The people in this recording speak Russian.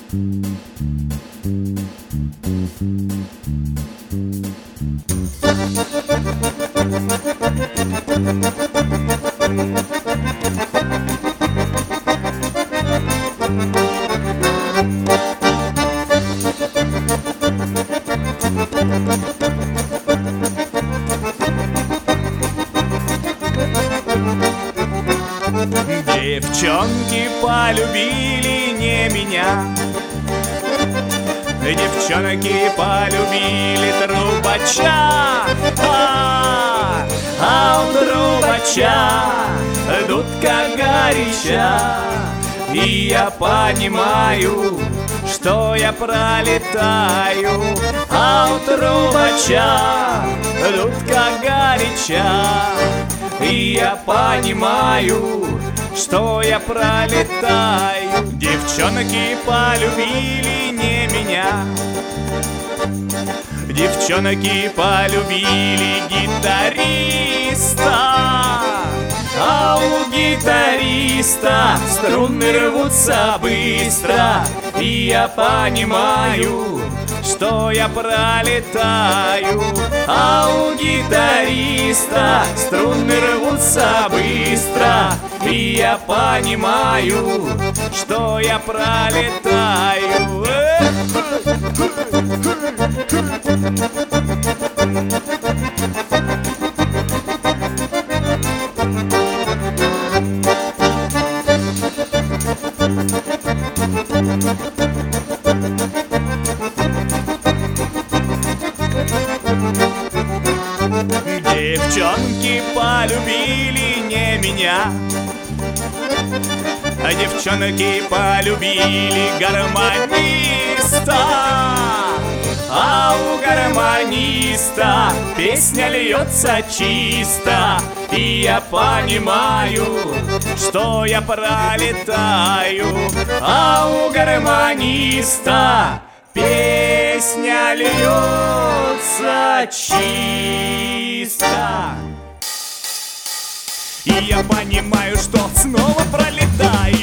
Девчонки полюбили не меня, девчонки полюбили трубача. А у трубача дудка горяча, и я понимаю, что я пролетаю. А у трубача дудка горяча, и я понимаю, что я пролетаю. Девчонки полюбили не меня, девчонки полюбили гитариста. А у гитариста струны рвутся быстро, и я понимаю, что я пролетаю. А у гитариста струны рвутся быстро, и я понимаю, что я пролетаю. Девчонки полюбили не меня, а девчонки полюбили гармониста. А у гармониста песня льется чисто, и я понимаю, что я пролетаю. А у гармониста песня льется чисто, и я понимаю, что снова пролетаю.